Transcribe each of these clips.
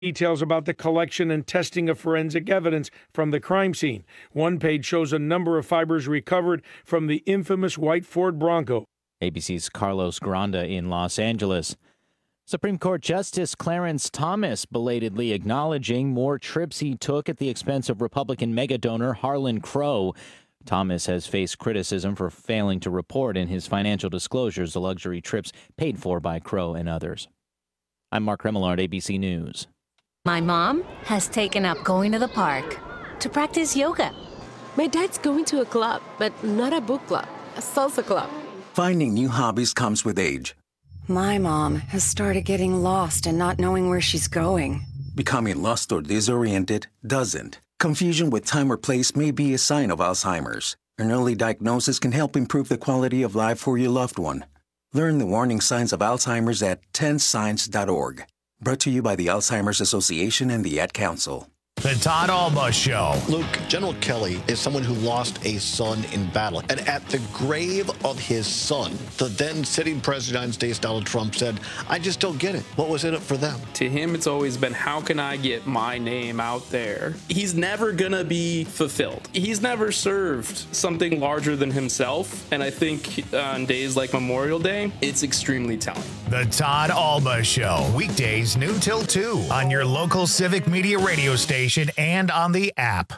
Details about the collection and testing of forensic evidence from the crime scene. One page shows a number of fibers recovered from the infamous white Ford Bronco. ABC's Carlos Granda in Los Angeles. Supreme Court Justice Clarence Thomas belatedly acknowledging more trips he took at the expense of Republican megadonor Harlan Crow. Thomas has faced criticism for failing to report in his financial disclosures the luxury trips paid for by Crow and others. I'm Mark Remillard, ABC News. My mom has taken up going to the park to practice yoga. My dad's going to a club, but not a book club, a salsa club. Finding new hobbies comes with age. My mom has started getting lost and not knowing where she's going. Becoming lost or disoriented doesn't. Confusion with time or place may be a sign of Alzheimer's. An early diagnosis can help improve the quality of life for your loved one. Learn the warning signs of Alzheimer's at 10signs.org. Brought to you by the Alzheimer's Association and the Ad Council. The Todd Alba Show. Luke, General Kelly is someone who lost a son in battle. And at the grave of his son, the then sitting president of the United States, Donald Trump, said, I just don't get it. What was in it for them? To him, it's always been, how can I get my name out there? He's never going to be fulfilled. He's never served something larger than himself. And I think on days like Memorial Day, it's extremely telling. The Todd Alba Show. Weekdays noon till 2 on your local Civic Media radio station and on the app.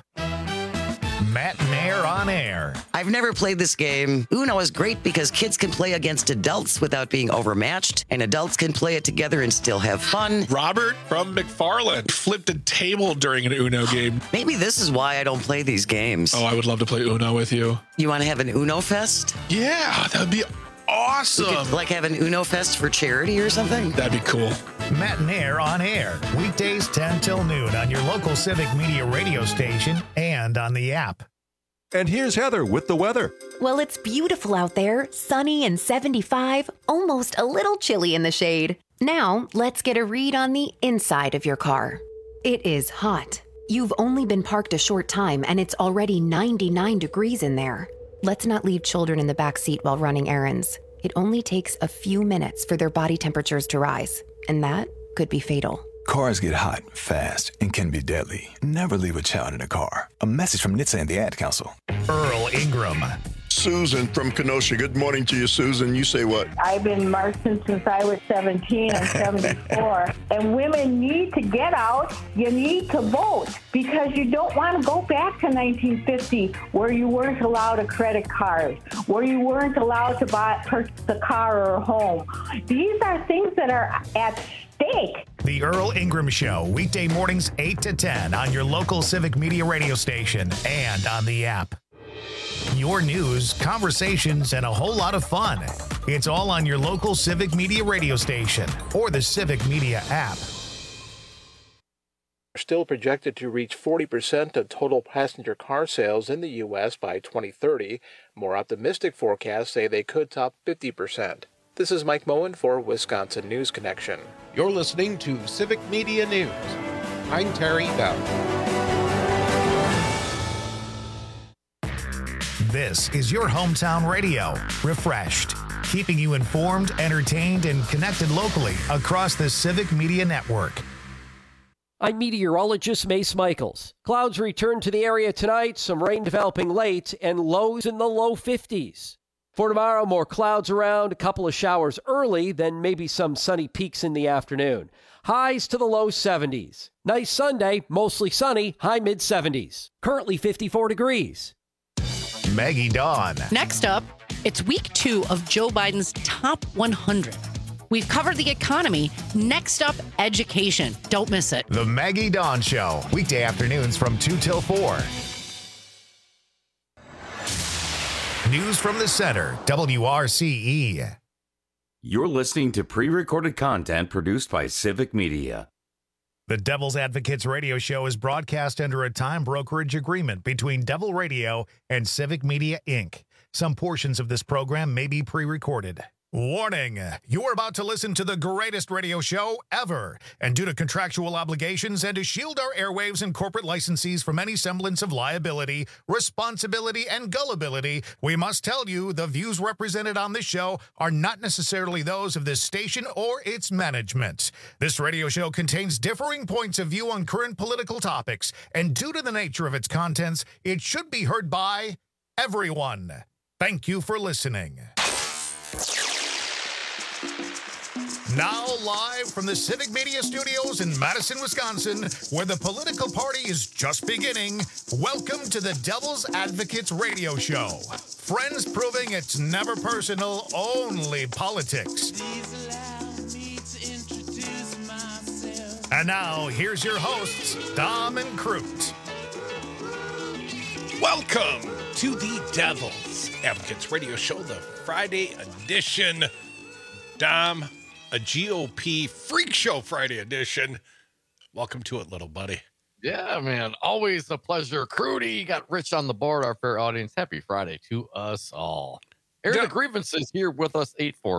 Matt Mayer on air. I've never played this game. Uno is great because kids can play against adults without being overmatched, and adults can play it together and still have fun. Robert from McFarland flipped a table during an Uno game. Maybe this is why I don't play these games. Oh, I would love to play Uno with you. You want to have an Uno Fest? Yeah, that would be awesome. We could, like, have an Uno Fest for charity or something? That'd be cool. Matt and Air on air. Weekdays 10 till noon on your local Civic Media radio station and on the app. And here's Heather with the weather. Well, it's beautiful out there, sunny and 75, almost a little chilly in the shade. Now, let's get a read on the inside of your car. It is hot. You've only been parked a short time and it's already 99 degrees in there. Let's not leave children in the back seat while running errands. It only takes a few minutes for their body temperatures to rise, and that could be fatal. Cars get hot fast and can be deadly. Never leave a child in a car. A message from NHTSA and the Ad Council. Earl Ingram. Susan from Kenosha. Good morning to you, Susan. You say what? I've been marching since I was 17 and 74. And women need to get out. You need to vote because you don't want to go back to 1950 where you weren't allowed a credit card, where you weren't allowed to purchase a car or a home. These are things that are at stake. The Earl Ingram Show, weekday mornings 8 to 10 on your local Civic Media radio station and on the app. Your news, conversations, and a whole lot of fun. It's all on your local Civic Media radio station or the Civic Media app. Still projected to reach 40% of total passenger car sales in the U.S. by 2030. More optimistic forecasts say they could top 50%. This is Mike Moen for Wisconsin News Connection. You're listening to Civic Media News. I'm Terry Bell. This is your hometown radio, refreshed, keeping you informed, entertained, and connected locally across the Civic Media Network. I'm meteorologist Mace Michaels. Clouds return to the area tonight, some rain developing late, and lows in the low 50s. For tomorrow, more clouds around, a couple of showers early, then maybe some sunny peaks in the afternoon. Highs to the low 70s. Nice Sunday, mostly sunny, high mid-70s. Currently 54 degrees. Maggie Dawn. Next up, it's week 2 of Joe Biden's top 100. We've covered the economy. Next up, education. Don't miss it. The Maggie Dawn Show, weekday afternoons from 2 till 4. News from the center, WRCE. You're listening to pre-recorded content produced by Civic Media. The Devil's Advocates radio show is broadcast under a time brokerage agreement between Devil Radio and Civic Media, Inc. Some portions of this program may be pre-recorded. Warning, you're about to listen to the greatest radio show ever. And due to contractual obligations and to shield our airwaves and corporate licensees from any semblance of liability, responsibility, and gullibility, we must tell you the views represented on this show are not necessarily those of this station or its management. This radio show contains differing points of view on current political topics, and due to the nature of its contents, it should be heard by everyone. Thank you for listening. Now live from the Civic Media Studios in Madison, Wisconsin, where the political party is just beginning, welcome to the Devil's Advocates Radio Show. Friends proving it's never personal, only politics. And now, here's your hosts, Dom and Crute. Welcome to the Devil's Advocates Radio Show, the Friday edition. Dom, a GOP Freak Show Friday edition. Welcome to it, little buddy. Yeah, man. Always a pleasure. Crudy got Rich on the board, our fair audience. Happy Friday to us all. Air the grievances here with us,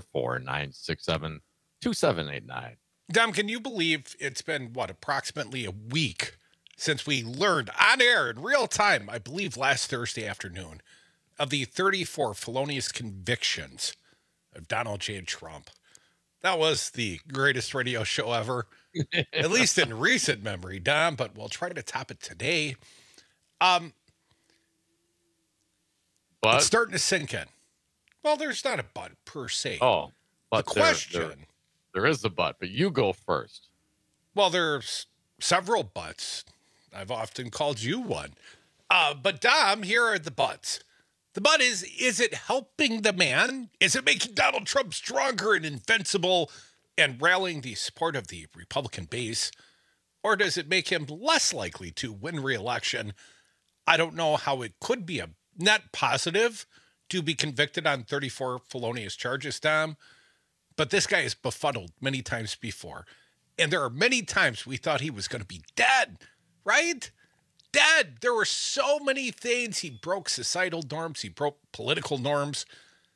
844-967-2789. Dom, can you believe it's been, approximately a week since we learned on air in real time, I believe last Thursday afternoon, of the 34 felonious convictions of Donald J. Trump. That was the greatest radio show ever, at least in recent memory, Dom, but we'll try to top it today. It's starting to sink in. Well, there's not a but per se. Oh, but the question. There is a but, but you go first. Well, there's several buts. I've often called you one. But Dom, here are the buts. The but is it helping the man? Is it making Donald Trump stronger and invincible and rallying the support of the Republican base? Or does it make him less likely to win re-election? I don't know how it could be a net positive to be convicted on 34 felonious charges, Dom. But this guy is befuddled many times before. And there are many times we thought he was going to be dead, right? Dead. There were so many things. He broke societal norms. He broke political norms.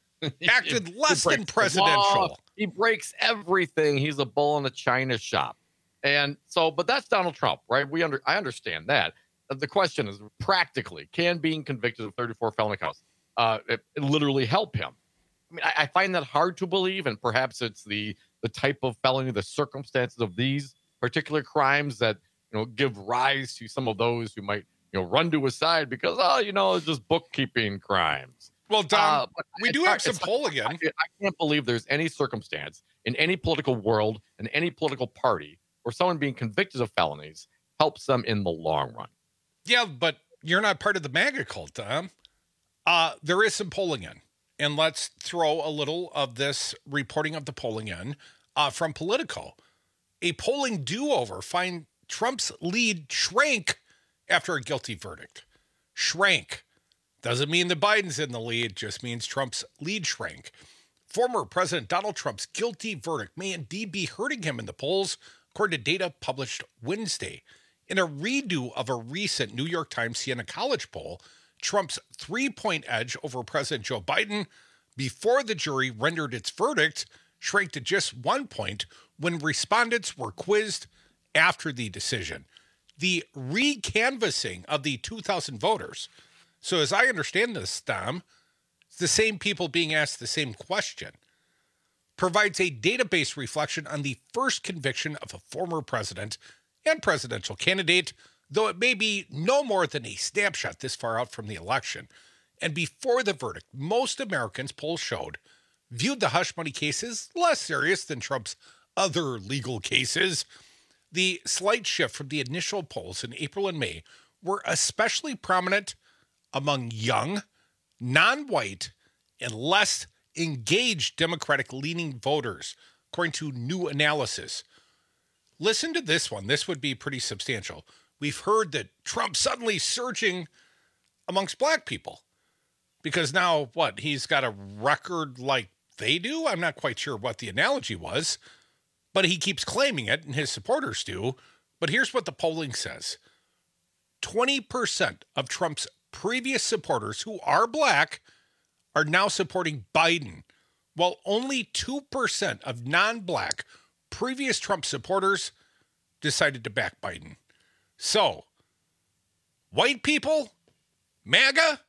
Acted less than presidential. He breaks everything. He's a bull in a china shop. And so, but that's Donald Trump, right? I understand that. The question is, practically, can being convicted of 34 felony counts it literally help him? I mean, I find that hard to believe, and perhaps it's the type of felony, the circumstances of these particular crimes that give rise to some of those who might, run to his side because, it's just bookkeeping crimes. Well, Dom, we do have some polling in. I can't believe there's any circumstance in any political world, in any political party, where someone being convicted of felonies helps them in the long run. Yeah, but you're not part of the MAGA cult, Dom. There is some polling in. And let's throw a little of this reporting of the polling in from Politico. A polling do-over find Trump's lead shrank after a guilty verdict. Shrank. Doesn't mean that Biden's in the lead, just means Trump's lead shrank. Former President Donald Trump's guilty verdict may indeed be hurting him in the polls, according to data published Wednesday. In a redo of a recent New York Times Siena College poll, Trump's 3-point edge over President Joe Biden before the jury rendered its verdict shrank to just 1 point when respondents were quizzed after the decision. The recanvassing of the 2,000 voters. So as I understand this, Dom, it's the same people being asked the same question. Provides a database reflection on the first conviction of a former president and presidential candidate, though it may be no more than a snapshot this far out from the election. And before the verdict, most Americans, polls showed, viewed the hush money cases less serious than Trump's other legal cases. The slight shift from the initial polls in April and May were especially prominent among young, non-white, and less engaged Democratic-leaning voters, according to new analysis. Listen to this one. This would be pretty substantial. We've heard that Trump's suddenly surging amongst black people because now, he's got a record like they do? I'm not quite sure what the analogy was, but he keeps claiming it, and his supporters do. But here's what the polling says. 20% of Trump's previous supporters who are black are now supporting Biden, Well, only 2% of non-black previous Trump supporters decided to back Biden. So, white people, MAGA,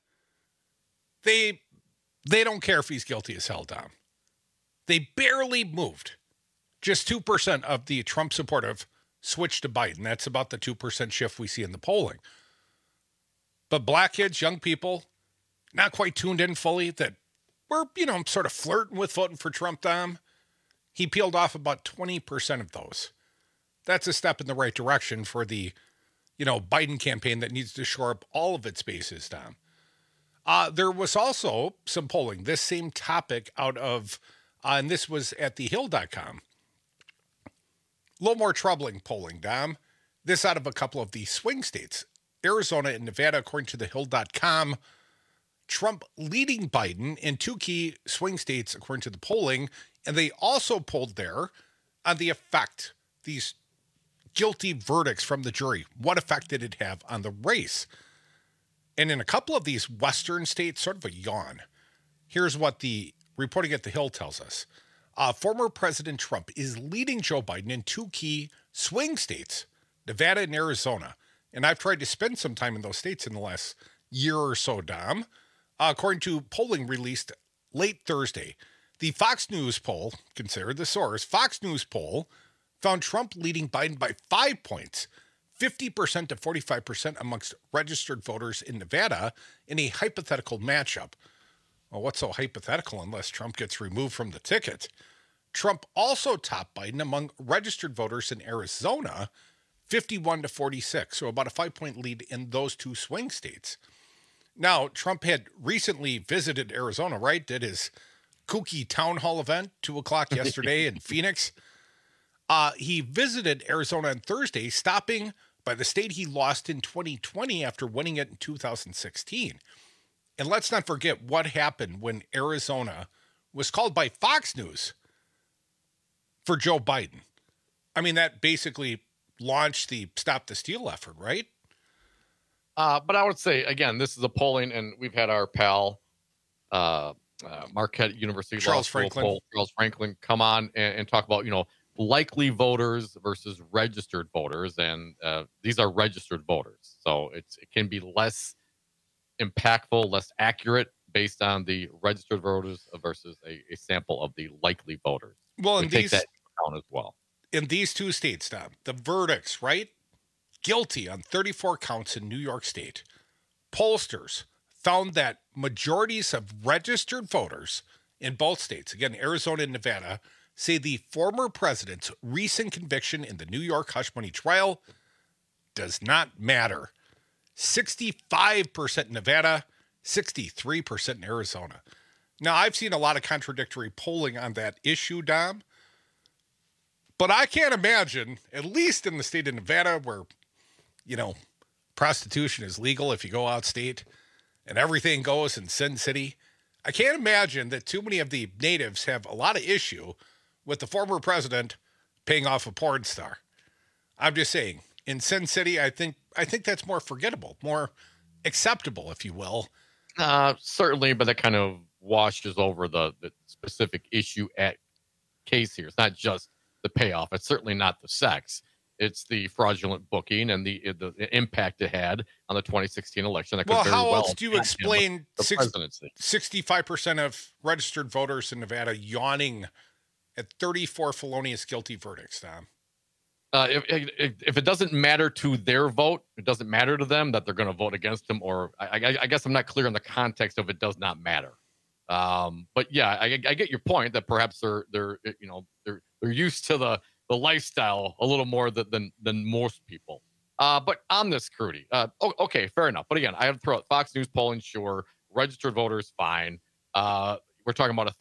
they don't care if he's guilty as hell, Dom. They barely moved. Just 2% of the Trump supportive switched to Biden. That's about the 2% shift we see in the polling. But black kids, young people, not quite tuned in fully, that were, sort of flirting with voting for Trump, Dom. He peeled off about 20% of those. That's a step in the right direction for the, Biden campaign that needs to shore up all of its bases, Dom. There was also some polling, this same topic out of, and this was at thehill.com. A little more troubling polling, Dom. This out of a couple of the swing states, Arizona and Nevada, according to thehill.com. Trump leading Biden in two key swing states, according to the polling. And they also polled there on the effect, these guilty verdicts from the jury. What effect did it have on the race? And in a couple of these western states, sort of a yawn. Here's what the reporting at the Hill tells us. Former President Trump is leading Joe Biden in two key swing states, Nevada and Arizona. And I've tried to spend some time in those states in the last year or so, Dom. According to polling released late Thursday, the Fox News poll, considered the source, Fox News poll found Trump leading Biden by 5 points, 50% to 45% amongst registered voters in Nevada in a hypothetical matchup. Well, what's so hypothetical unless Trump gets removed from the ticket? Trump also topped Biden among registered voters in Arizona, 51 to 46, so about a 5-point lead in those two swing states. Now, Trump had recently visited Arizona, right? Did his kooky town hall event, 2:00 yesterday in Phoenix. He visited Arizona on Thursday, stopping by the state he lost in 2020 after winning it in 2016. And let's not forget what happened when Arizona was called by Fox News for Joe Biden. I mean, that basically launched the Stop the Steal effort, right? But I would say, again, this is a polling, and we've had our pal, Marquette University Charles Franklin come on and talk about, likely voters versus registered voters. And these are registered voters. So it can be less impactful, less accurate based on the registered voters versus a sample of the likely voters. Well, and take that into account as well. In these two states, Tom, the verdicts, right? Guilty on 34 counts in New York State. Pollsters found that majorities of registered voters in both states, again, Arizona and Nevada, say the former president's recent conviction in the New York hush money trial does not matter. 65% in Nevada, 63% in Arizona. Now, I've seen a lot of contradictory polling on that issue, Dom, but I can't imagine, at least in the state of Nevada, where, prostitution is legal if you go out state and everything goes in Sin City, I can't imagine that too many of the natives have a lot of issue with the former president paying off a porn star. I'm just saying, in Sin City, I think that's more forgettable, more acceptable, if you will. Certainly, but that kind of washes over the specific issue at case here. It's not just the payoff. It's certainly not the sex. It's the fraudulent booking and the impact it had on the 2016 election. That well, could very how well else do you explain the presidency? 65% of registered voters in Nevada yawning at 34 felonious guilty verdicts, Tom? If it doesn't matter to their vote, it doesn't matter to them that they're going to vote against him. Or I guess I'm not clear on the context of it does not matter. But yeah, I get your point that perhaps they're used to the lifestyle a little more than most people. But on this, Crudy, okay, fair enough. But again, I have to throw out Fox News polling, sure. Registered voters, fine. We're talking about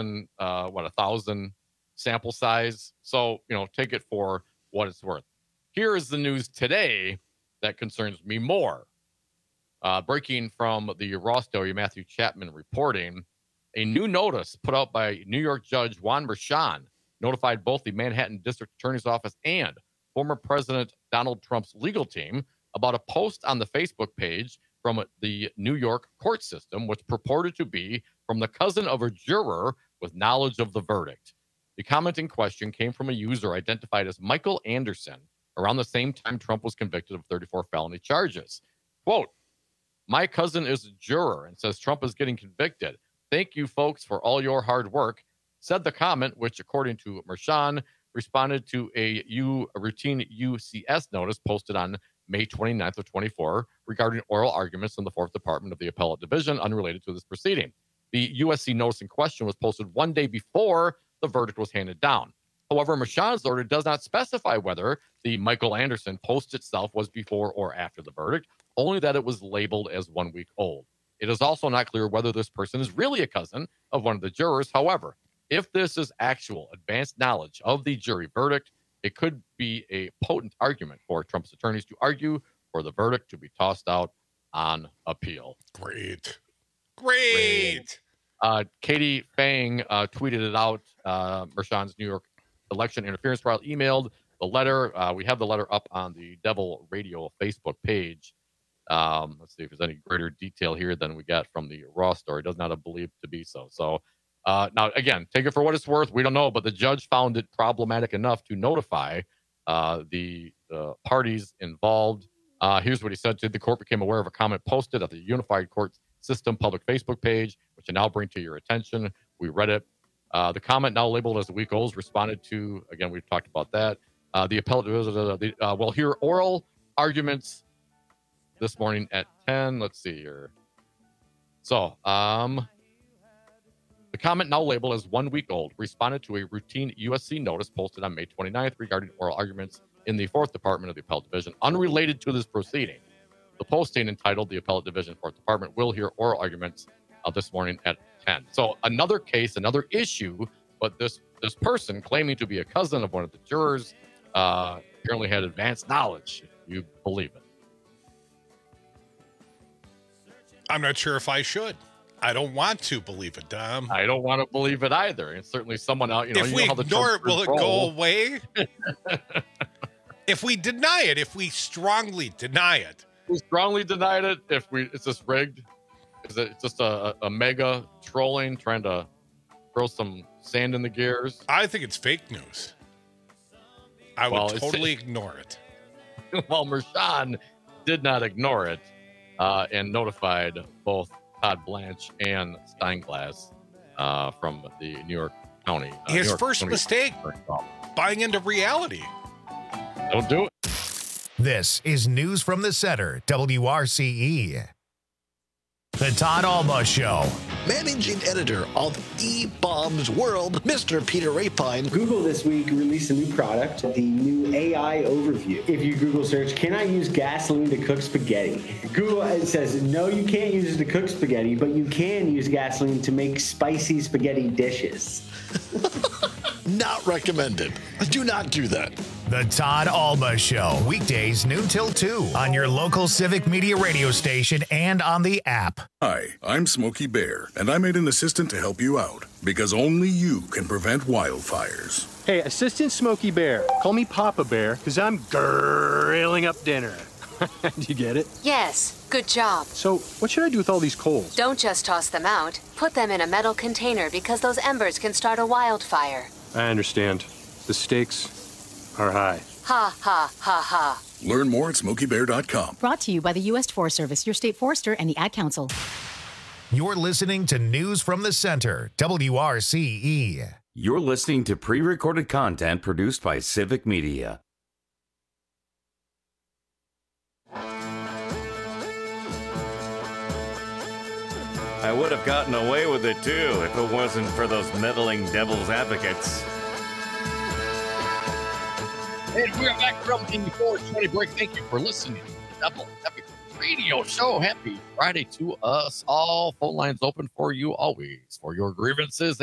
1,000 sample size. So, take it for what it's worth. Here is the news today that concerns me more. Breaking from the Raw story, Matthew Chapman reporting, a new notice put out by New York Judge Juan Merchan notified both the Manhattan District Attorney's Office and former President Donald Trump's legal team about a post on the Facebook page from the New York court system, which purported to be from the cousin of a juror with knowledge of the verdict. The comment in question came from a user identified as Michael Anderson around the same time Trump was convicted of 34 felony charges. Quote, "My cousin is a juror and says Trump is getting convicted. Thank you, folks, for all your hard work," said the comment, which, according to Mershon, responded to a routine UCS notice posted on May 29th of 24 regarding oral arguments in the 4th Department of the Appellate Division unrelated to this proceeding. The USC notice in question was posted 1 day before the verdict was handed down. However, Mershon's order does not specify whether the Michael Anderson post itself was before or after the verdict, only that it was labeled as 1 week old. It is also not clear whether this person is really a cousin of one of the jurors. However, if this is actual advanced knowledge of the jury verdict, it could be a potent argument for Trump's attorneys to argue for the verdict to be tossed out on appeal. Great. Katie Fang tweeted it out. Mershon's New York election interference trial emailed the letter. We have the letter up on the Devil Radio Facebook page. Let's see if there's any greater detail here than we got from the Raw story. It does not believe to be so. So now, again, take it for what it's worth. We don't know, but the judge found it problematic enough to notify the parties involved. Here's what he said. The court became aware of a comment posted at the Unified Court System public Facebook page, which I now bring to your attention. We read it. The comment, now labeled as a week old, responded to, again, we've talked about that. The appellate, we'll hear oral arguments this morning at 10. Let's see here. So, the comment, now labeled as 1 week old, responded to a routine USC notice posted on May 29th regarding oral arguments in the 4th Department of the Appellate Division unrelated to this proceeding. The posting, entitled "The Appellate Division, 4th Department, will hear oral arguments this morning at 10. So another case, another issue, but this person claiming to be a cousin of one of the jurors apparently had advanced knowledge, if you believe it. I'm not sure if I should. I don't want to believe it, Dom. I don't want to believe it either. And certainly someone out, if we ignore it, will it go away? If we deny it, if we strongly deny it. We strongly denied it. It's just rigged. Is it just a mega trolling trying to throw some sand in the gears? I think it's fake news. I would totally ignore it. Well, Mershon did not ignore it and notified both Todd Blanche and Steinglass from the New York County. His first mistake, buying into reality. Don't do it. This is News from the Center, WRCE. The Todd Alba Show. Managing editor of eBaum's World, Mr. Peter Rapine. Google this week released a new product, the new AI Overview. If you Google search, "Can I use gasoline to cook spaghetti?" Google says, no, you can't use it to cook spaghetti, but you can use gasoline to make spicy spaghetti dishes. Not recommended. Do not do that. The Todd Alba Show, weekdays noon till 2 on your local Civic Media radio station and on the app. Hi, I'm Smokey Bear, and I made an assistant to help you out because only you can prevent wildfires. Hey, Assistant Smokey Bear, call me Papa Bear because I'm grilling up dinner. Do you get it? Yes, good job. So, what should I do with all these coals? Don't just toss them out. Put them in a metal container because those embers can start a wildfire. I understand. The stakes are high. Ha, ha, ha, ha. Learn more at SmokeyBear.com. Brought to you by the U.S. Forest Service, your state forester, and the Ad Council. You're listening to News from the Center, WRCE. You're listening to pre-recorded content produced by Civic Media. I would have gotten away with it, too, if it wasn't for those meddling devil's advocates. And we are back from the 420 break. Thank you for listening to the Double Epic Radio Show. Happy Friday to us all. Phone lines open for you always. For your grievances,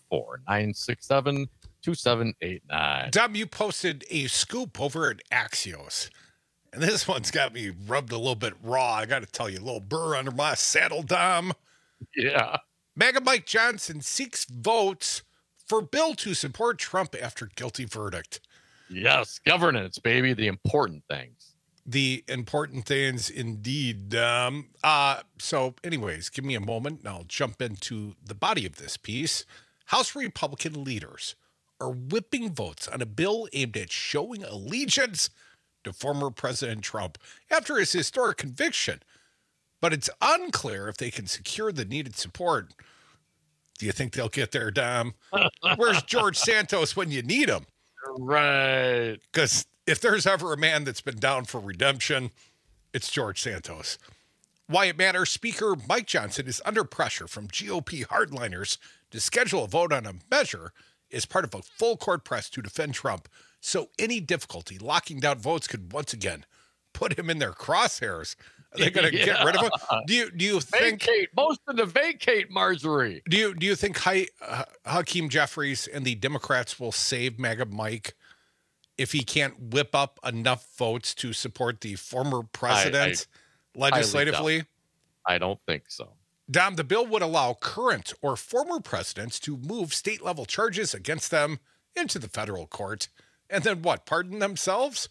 844-967-2789. Dom, you posted a scoop over at Axios. And this one's got me rubbed a little bit raw. I got to tell you, a little burr under my saddle, Dom. Yeah. MAGA Mike Johnson seeks votes for bill to support Trump after guilty verdict. Yes, governance, baby, the important things. The important things indeed. So anyways, give me a moment and I'll jump into the body of this piece. House Republican leaders are whipping votes on a bill aimed at showing allegiance to former President Trump after his historic conviction. But it's unclear if they can secure the needed support. Do you think they'll get there, Dom? Where's George Santos when you need him? Right. Because if there's ever a man that's been down for redemption, it's George Santos. Why it matters, Speaker Mike Johnson is under pressure from GOP hardliners to schedule a vote on a measure as part of a full court press to defend Trump. So any difficulty locking down votes could once again put him in their crosshairs. Are they going to get rid of him? Do you think motion to vacate, Marjorie? Do you think Hakeem Jeffries and the Democrats will save MAGA Mike if he can't whip up enough votes to support the former president legislatively? I don't think so. Dom, the bill would allow current or former presidents to move state level charges against them into the federal court and then pardon themselves?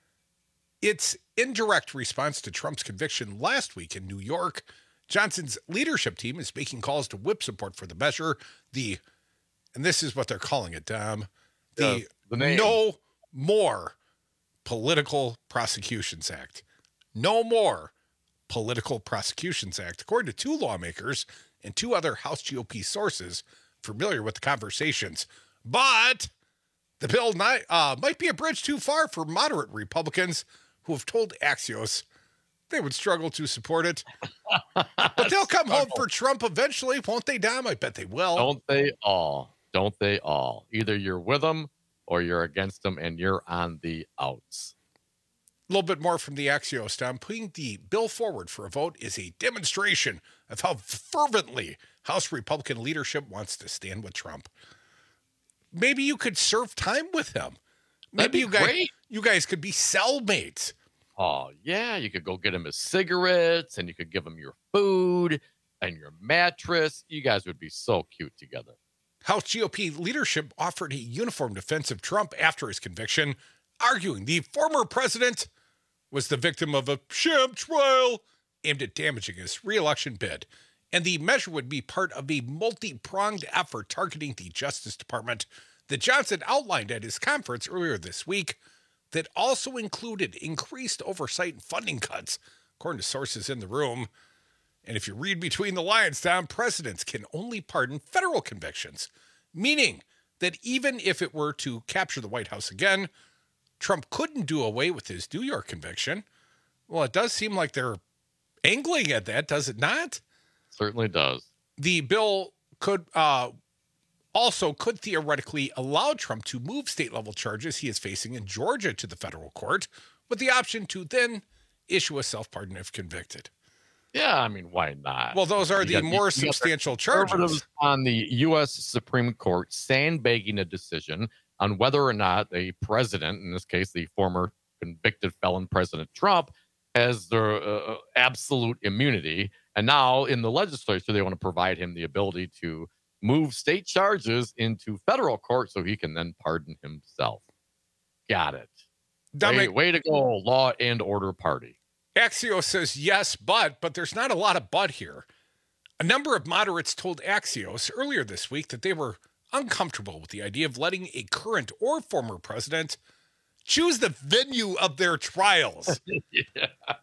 It's in direct response to Trump's conviction last week in New York. Johnson's leadership team is making calls to whip support for the measure. And this is what they're calling it, Dom, the No More Political Prosecutions Act. No More Political Prosecutions Act, according to 2 lawmakers and 2 other House GOP sources familiar with the conversations. But the bill might be a bridge too far for moderate Republicans who have told Axios they would struggle to support it. But they'll come home for Trump eventually, won't they, Dom? I bet they will. Don't they all? Don't they all? Either you're with them or you're against them, and you're on the outs. A little bit more from the Axios, Tom. Putting the bill forward for a vote is a demonstration of how fervently House Republican leadership wants to stand with Trump. Maybe you could serve time with him. Maybe you guys could be cellmates. Oh, yeah. You could go get him his cigarettes, and you could give him your food and your mattress. You guys would be so cute together. House GOP leadership offered a uniform defense of Trump after his conviction, arguing the former president was the victim of a sham trial aimed at damaging his re-election bid. And the measure would be part of a multi-pronged effort targeting the Justice Department that Johnson outlined at his conference earlier this week that also included increased oversight and funding cuts, according to sources in the room. And if you read between the lines, Tom, presidents can only pardon federal convictions, meaning that even if it were to capture the White House again, Trump couldn't do away with his New York conviction. Well, it does seem like they're angling at that, does it not? Certainly does. The bill could theoretically allow Trump to move state-level charges he is facing in Georgia to the federal court, with the option to then issue a self-pardon if convicted. Yeah, I mean, why not? Well, those are the more substantial charges. On the U.S. Supreme Court sandbagging a decision on whether or not a president, in this case, the former convicted felon President Trump, has the absolute immunity. And now in the legislature, they want to provide him the ability to move state charges into federal court so he can then pardon himself. Got it. Way to go, law and order party. Axios says yes, but there's not a lot of but here. A number of moderates told Axios earlier this week that they were uncomfortable with the idea of letting a current or former president choose the venue of their trials. Yeah.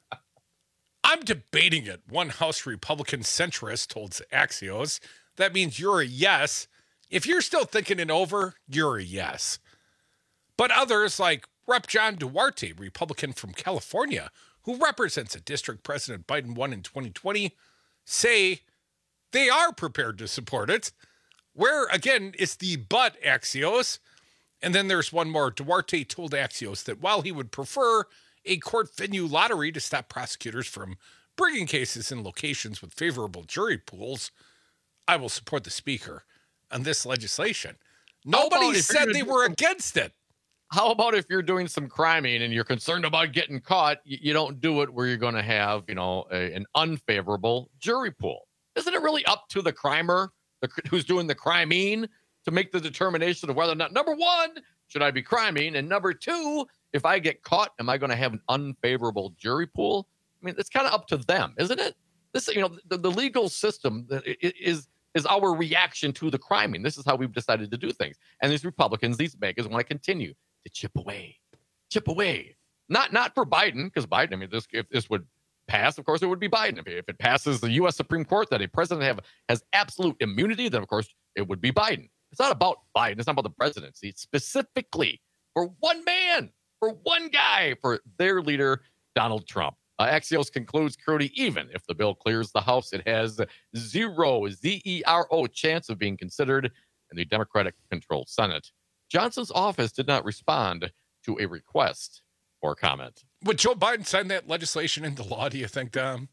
I'm debating it, one House Republican centrist told Axios. That means you're a yes. If you're still thinking it over, you're a yes. But others, like Rep. John Duarte, Republican from California, who represents a district President Biden won in 2020, say they are prepared to support it. Where, again, it's the but, Axios. And then there's one more. Duarte told Axios that while he would prefer a court venue lottery to stop prosecutors from bringing cases in locations with favorable jury pools, I will support the speaker on this legislation. Nobody said they were against it. How about if you're doing some criming and you're concerned about getting caught, you don't do it where you're going to have, an unfavorable jury pool? Isn't it really up to the crimer, who's doing the criming, to make the determination of whether or not, number one, should I be criming? And number two, if I get caught, am I going to have an unfavorable jury pool? I mean, it's kind of up to them, isn't it? This, the legal system is is our reaction to the crime. And this is how we've decided to do things. And these Republicans, these megas want to continue to chip away. Not for Biden, because Biden, I mean, if this would pass, of course, it would be Biden. If it passes the U.S. Supreme Court that a president has absolute immunity, then, of course, it would be Biden. It's not about Biden. It's not about the presidency. It's specifically for one man, for one guy, for their leader, Donald Trump. Axios concludes, Crudy, even if the bill clears the House, it has zero chance of being considered in the Democratic-controlled Senate. Johnson's office did not respond to a request for comment. Would Joe Biden sign that legislation into law, do you think, Dom?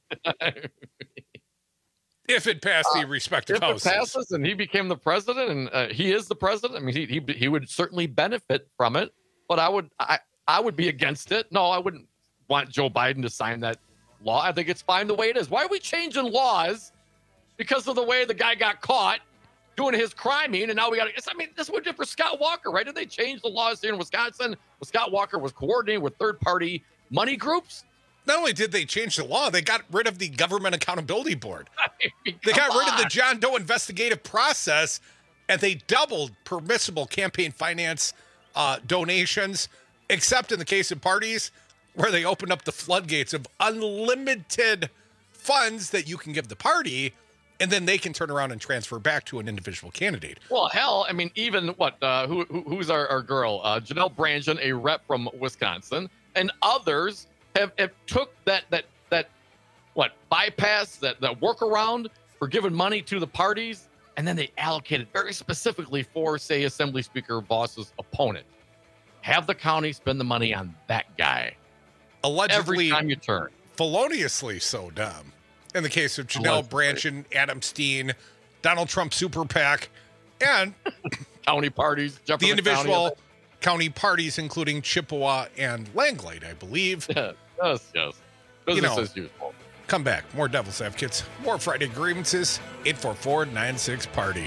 If it passed the respective houses. If it passes and he became the president, and he is the president, I mean, he would certainly benefit from it, but I would be against it. No, I wouldn't want Joe Biden to sign that law. I think it's fine the way it is. Why are we changing laws because of the way the guy got caught doing his criming, and now we got to, I mean, this would be for Scott Walker, right? Did they change the laws here in Wisconsin? Well, Scott Walker was coordinating with third-party money groups. Not only did they change the law, they got rid of the Government Accountability Board. They got rid of the John Doe investigative process, and they doubled permissible campaign finance donations, except in the case of parties where they opened up the floodgates of unlimited funds that you can give the party, and then they can turn around and transfer back to an individual candidate. Well, hell, I mean, even who's our girl? Janelle Brandon, a rep from Wisconsin, and others have took that bypass, that workaround for giving money to the parties, and then they allocated very specifically for, say, Assembly Speaker Voss's opponent. Have the county spend the money on that guy. Allegedly, every time you turn. Feloniously so, Dom. In the case of Janelle Brandon, Adam Steen, Donald Trump Super PAC, and county parties, the individual county parties, including Chippewa and Langlade, I believe. Yes. Business as usual. Come back. More Devil's Advocates. More Friday grievances. 844-96-PARTY.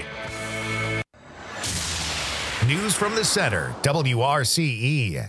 News from the center. WRCE.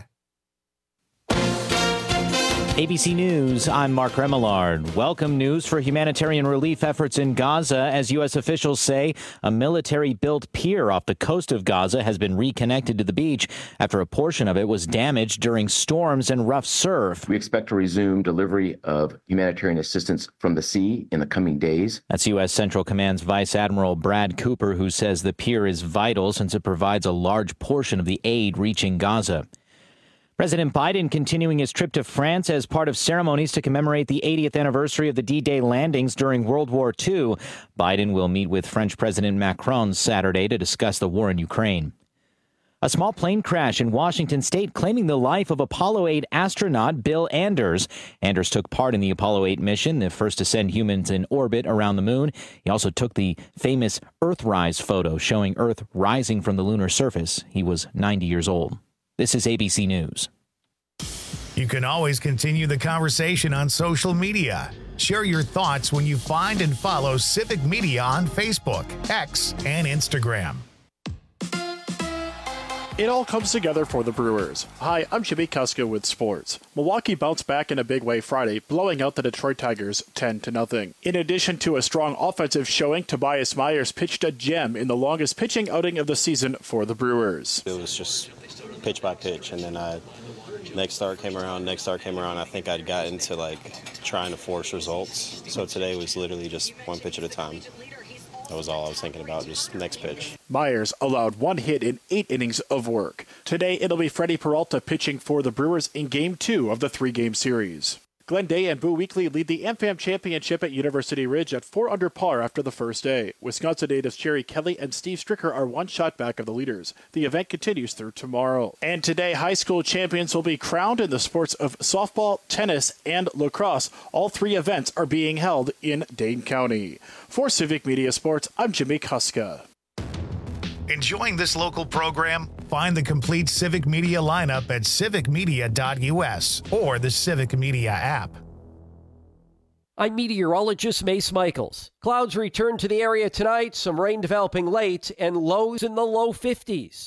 ABC News, I'm Mark Remillard. Welcome news for humanitarian relief efforts in Gaza as U.S. officials say a military-built pier off the coast of Gaza has been reconnected to the beach after a portion of it was damaged during storms and rough surf. We expect to resume delivery of humanitarian assistance from the sea in the coming days. That's U.S. Central Command's Vice Admiral Brad Cooper, who says the pier is vital since it provides a large portion of the aid reaching Gaza. President Biden continuing his trip to France as part of ceremonies to commemorate the 80th anniversary of the D-Day landings during World War II. Biden will meet with French President Macron Saturday to discuss the war in Ukraine. A small plane crash in Washington state claiming the life of Apollo 8 astronaut Bill Anders. Anders took part in the Apollo 8 mission, the first to send humans in orbit around the moon. He also took the famous Earthrise photo showing Earth rising from the lunar surface. He was 90 years old. This is ABC News. You can always continue the conversation on social media. Share your thoughts when you find and follow Civic Media on Facebook, X, and Instagram. It all comes together for the Brewers. Hi, I'm Jimmy Kuska with sports. Milwaukee bounced back in a big way Friday, blowing out the Detroit Tigers 10-0. In addition to a strong offensive showing, Tobias Myers pitched a gem in the longest pitching outing of the season for the Brewers. It was just pitch by pitch, and then next start came around. I think I'd gotten to trying to force results. So today was literally just one pitch at a time. That was all I was thinking about, just next pitch. Myers allowed one hit in 8 innings of work. Today, it'll be Freddie Peralta pitching for the Brewers in Game 2 of the 3-game series. Glenn Day and Boo Weekley lead the AmFam Championship at University Ridge at 4 under par after the first day. Wisconsin natives Jerry Kelly and Steve Stricker are one shot back of the leaders. The event continues through tomorrow. And today, high school champions will be crowned in the sports of softball, tennis, and lacrosse. All 3 events are being held in Dane County. For Civic Media Sports, I'm Jimmy Kuska. Enjoying this local program? Find the complete Civic Media lineup at civicmedia.us or the Civic Media app. I'm meteorologist Mace Michaels. Clouds return to the area tonight, some rain developing late, and lows in the low 50s.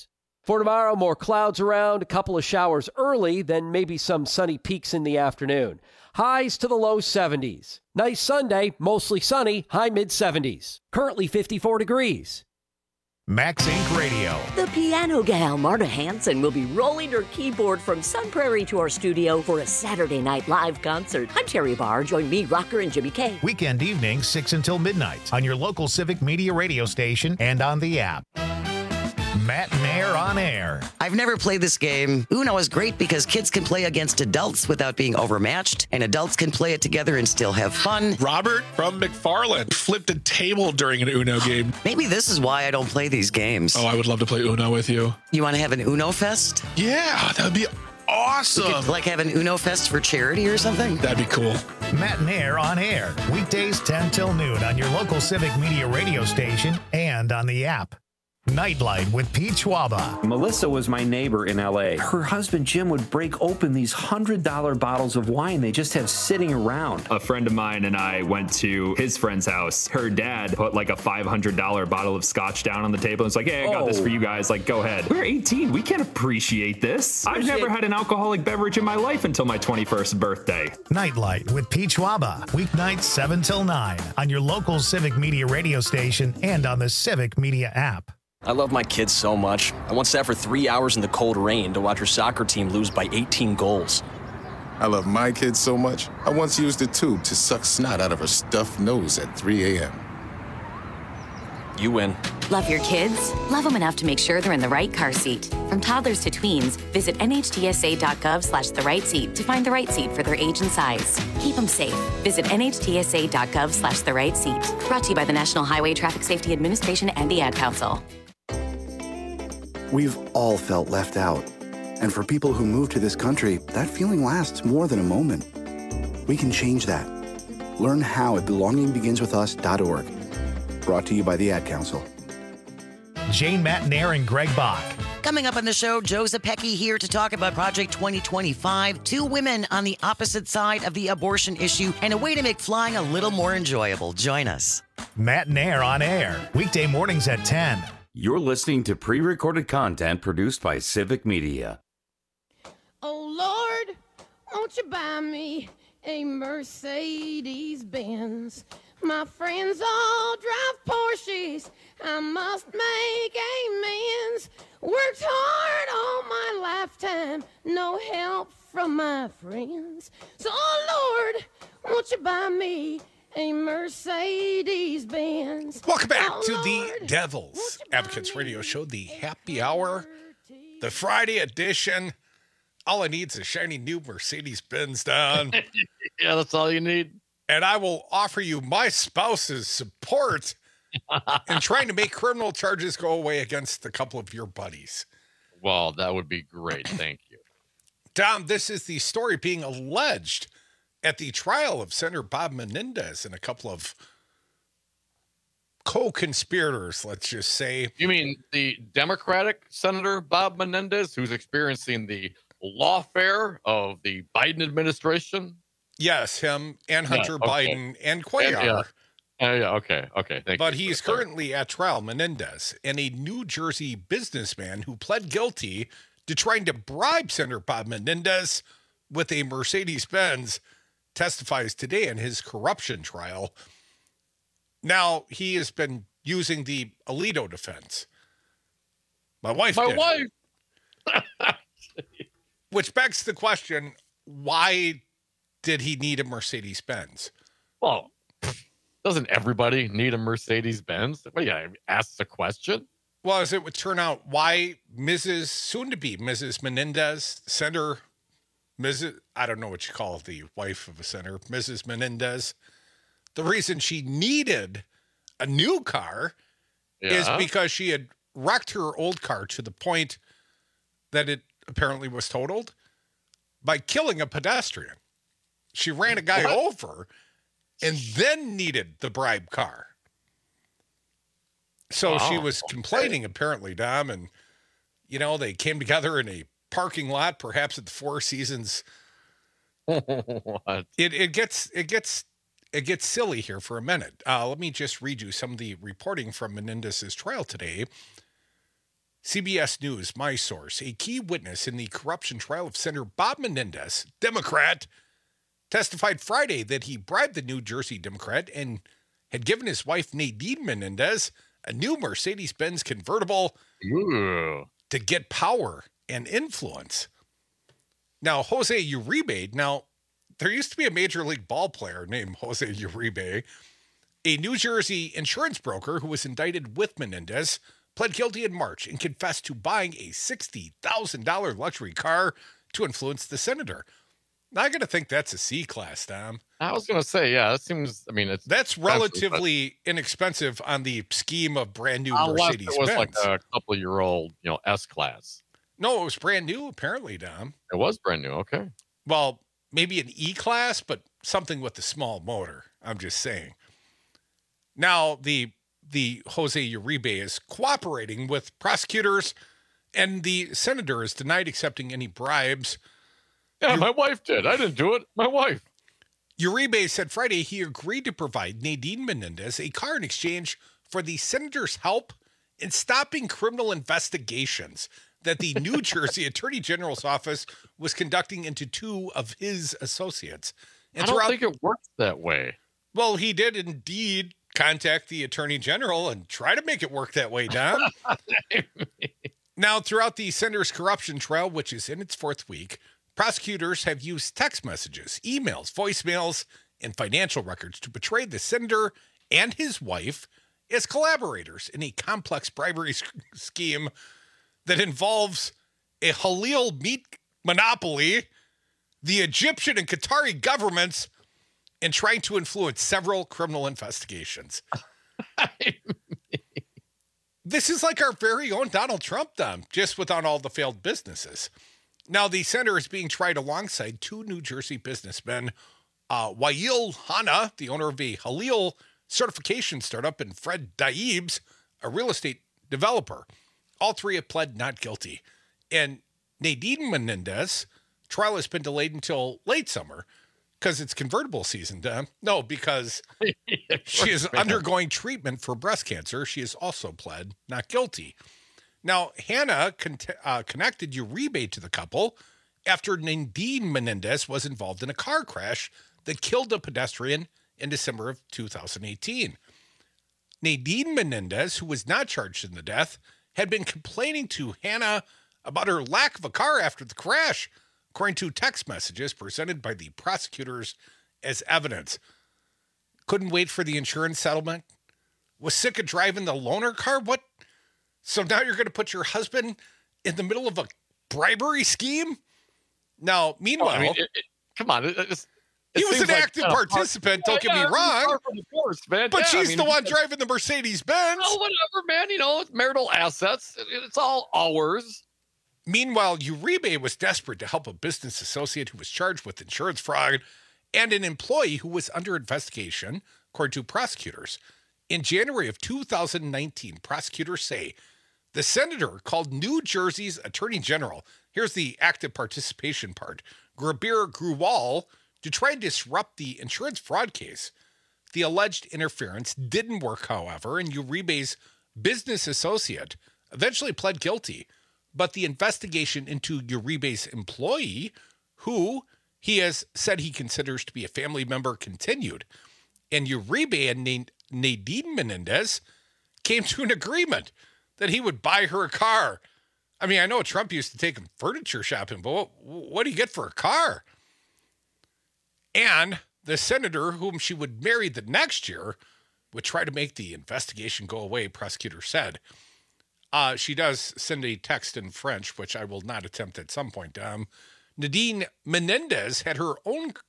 For tomorrow, more clouds around, a couple of showers early, then maybe some sunny peaks in the afternoon. Highs to the low 70s. Nice Sunday, mostly sunny, high mid-70s. Currently 54 degrees. Max Inc. Radio. The piano gal, Marta Hanson, will be rolling her keyboard from Sun Prairie to our studio for a Saturday Night Live concert. I'm Terry Barr. Join me, Rocker, and Jimmy K. Weekend evenings, 6 until midnight on your local Civic Media radio station and on the app. Matt Nair on air. I've never played this game. Uno is great because kids can play against adults without being overmatched, and adults can play it together and still have fun. Robert from McFarland flipped a table during an Uno game. Maybe this is why I don't play these games. Oh, I would love to play Uno with you. You want to have an Uno Fest? Yeah, that would be awesome. We could, like, have an Uno Fest for charity or something? That'd be cool. Matt Nair on air. Weekdays 10 till noon on your local Civic Media radio station and on the app. Nightlight with Pete Schwaba. Melissa was my neighbor in L.A. Her husband, Jim, would break open these $100 bottles of wine they just have sitting around. A friend of mine and I went to his friend's house. Her dad put like a $500 bottle of scotch down on the table. It's like, hey, I got this for you guys. Like, go ahead. We're 18. We can't appreciate this. I've never had an alcoholic beverage in my life until my 21st birthday. Nightlight with Pete Schwaba. Weeknights 7 till 9 on your local Civic Media radio station and on the Civic Media app. I love my kids so much. I once sat for 3 hours in the cold rain to watch her soccer team lose by 18 goals. I love my kids so much, I once used a tube to suck snot out of her stuffed nose at 3 a.m. You win. Love your kids? Love them enough to make sure they're in the right car seat. From toddlers to tweens, visit nhtsa.gov/the right seat to find the right seat for their age and size. Keep them safe. Visit nhtsa.gov/the right seat. Brought to you by the National Highway Traffic Safety Administration and the Ad Council. We've all felt left out. And for people who move to this country, that feeling lasts more than a moment. We can change that. Learn how at belongingbeginswithus.org. Brought to you by the Ad Council. Jane, Matt Nair, and Greg Bach. Coming up on the show, Joe Zepecki here to talk about Project 2025, 2 women on the opposite side of the abortion issue, and a way to make flying a little more enjoyable. Join us. Matt Nair on air, weekday mornings at 10. You're listening to pre-recorded content produced by Civic Media. Oh, Lord, won't you buy me a Mercedes-Benz? My friends all drive Porsches. I must make amends. Worked hard all my lifetime. No help from my friends. So, oh, Lord, won't you buy me a Mercedes-Benz? Welcome back to the Devil's Advocates Radio Show, the happy hour, the Friday edition. All I need is a shiny new Mercedes-Benz, Don. Yeah, that's all you need. And I will offer you my spouse's support in trying to make criminal charges go away against a couple of your buddies. Well, that would be great. Thank you. Don, this is the story being alleged at the trial of Senator Bob Menendez and a couple of co-conspirators, let's just say. You mean the Democratic Senator Bob Menendez, who's experiencing the lawfare of the Biden administration? Yes, him and Hunter Biden and Cuellar. Okay. Thank you. But he's currently at trial, Menendez, and a New Jersey businessman who pled guilty to trying to bribe Senator Bob Menendez with a Mercedes-Benz testifies today in his corruption trial. Now, he has been using the Alito defense. My wife did. Which begs the question, why did he need a Mercedes-Benz? Well, doesn't everybody need a Mercedes-Benz? What, you gotta ask the question? Well, as it would turn out, why soon-to-be Mrs. Menendez, Senator, I don't know what you call the wife of a senator, Mrs. Menendez, the reason she needed a new car is because she had wrecked her old car to the point that it apparently was totaled by killing a pedestrian. She ran a guy over and then needed the bribe car. So she was complaining, apparently, Dom, and, they came together in a parking lot, perhaps at the Four Seasons. What? It gets silly here for a minute. Let me just read you some of the reporting from Menendez's trial today. CBS News, my source, a key witness in the corruption trial of Senator Bob Menendez, Democrat, testified Friday that he bribed the New Jersey Democrat and had given his wife Nadine Menendez a new Mercedes-Benz convertible to get power and influence. Now, Jose Uribe, there used to be a Major League ball player named Jose Uribe, a New Jersey insurance broker who was indicted with Menendez, pled guilty in March and confessed to buying a $60,000 luxury car to influence the senator. Now, I got to think that's a C-class, Tom. I was going to say, yeah, that seems, that's relatively inexpensive on the scheme of brand new Mercedes-Benz. It was like a couple-year-old, S-class. No, it was brand new, apparently, Dom. It was brand new, okay. Well, maybe an E-class, but something with a small motor. I'm just saying. Now, the Jose Uribe is cooperating with prosecutors, and the senator is denied accepting any bribes. Yeah, my wife did. I didn't do it. My wife. Uribe said Friday he agreed to provide Nadine Menendez a car in exchange for the senator's help in stopping criminal investigations that the New Jersey Attorney General's office was conducting into two of his associates. And I don't think it works that way. Well, he did indeed contact the Attorney General and try to make it work that way, Don. Now, throughout the senator's corruption trial, which is in its fourth week, prosecutors have used text messages, emails, voicemails, and financial records to portray the senator and his wife as collaborators in a complex bribery scheme that involves a halal meat monopoly, the Egyptian and Qatari governments, and trying to influence several criminal investigations. This is like our very own Donald Trump, Don, just without all the failed businesses. Now, the senator is being tried alongside two New Jersey businessmen, Wael Hanna, the owner of a halal certification startup, and Fred Daibes, a real estate developer. All three have pled not guilty. And Nadine Menendez, trial has been delayed until late summer because it's convertible season, Don. No, because she is undergoing treatment for breast cancer. She has also pled not guilty. Now, Hannah connected Uribe to the couple after Nadine Menendez was involved in a car crash that killed a pedestrian in December of 2018. Nadine Menendez, who was not charged in the death, had been complaining to Hannah about her lack of a car after the crash, according to text messages presented by the prosecutors as evidence. Couldn't wait for the insurance settlement. Was sick of driving the loaner car. What? So now you're going to put your husband in the middle of a bribery scheme? Now, meanwhile, come on. He was an active participant, don't get me wrong. But she's the one driving the Mercedes-Benz. Oh, whatever, man. It's marital assets. It's all ours. Meanwhile, Uribe was desperate to help a business associate who was charged with insurance fraud and an employee who was under investigation, according to prosecutors. In January of 2019, prosecutors say the senator called New Jersey's Attorney General, here's the active participation part, Grabir Gruwal, to try and disrupt the insurance fraud case. The alleged interference didn't work, however, and Uribe's business associate eventually pled guilty. But the investigation into Uribe's employee, who he has said he considers to be a family member, continued. And Uribe and Nadine Menendez came to an agreement that he would buy her a car. I mean, I know Trump used to take him furniture shopping, but what do you get for a car? And the senator whom she would marry the next year would try to make the investigation go away, prosecutor said. She does send a text in French, which I will not attempt at some point. Nadine Menendez had her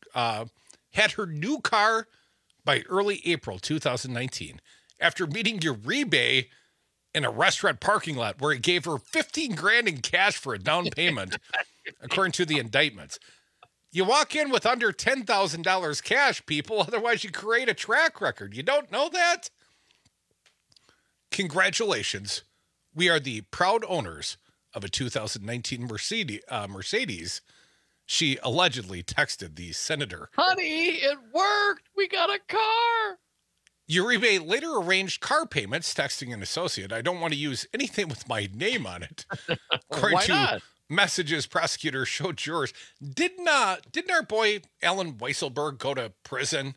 new car by early April 2019 after meeting Uribe in a restaurant parking lot where he gave her $15,000 in cash for a down payment, according to the indictments. You walk in with under $10,000 cash, people. Otherwise, you create a track record. You don't know that? Congratulations. We are the proud owners of a 2019 Mercedes. She allegedly texted the senator. Honey, it worked. We got a car. Uribe later arranged car payments, texting an associate. I don't want to use anything with my name on it. According Why to not? messages prosecutors showed jurors. Didn't our boy Alan Weisselberg go to prison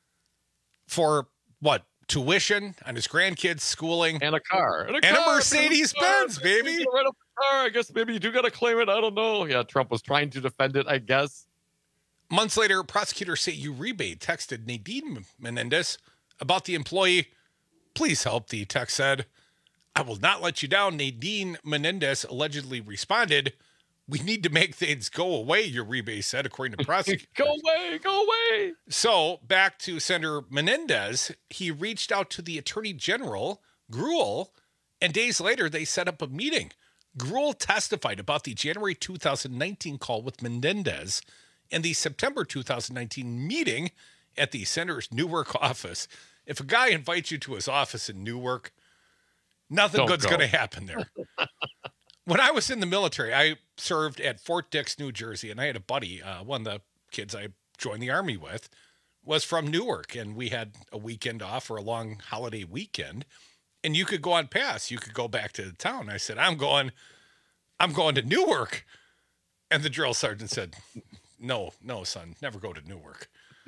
for what? Tuition on his grandkids' schooling? And a car. And a Mercedes-Benz, baby. Right up the car. I guess maybe you do got to claim it. I don't know. Yeah, Trump was trying to defend it, I guess. Months later, prosecutors say Uribe texted Nadine Menendez about the employee. Please help, the text said. I will not let you down. Nadine Menendez allegedly responded, we need to make things go away, Uribe said, according to prosecutors. Go away. So back to Senator Menendez, he reached out to the Attorney General, Gruel, and days later they set up a meeting. Gruel testified about the January 2019 call with Menendez and the September 2019 meeting at the senator's Newark office. If a guy invites you to his office in Newark, nothing good's going to happen there. When I was in the military, I served at Fort Dix, New Jersey, and I had a buddy, one of the kids I joined the Army with, was from Newark, and we had a weekend off or a long holiday weekend, and you could go on pass. You could go back to the town. I said, I'm going to Newark. And the drill sergeant said, no, son, never go to Newark.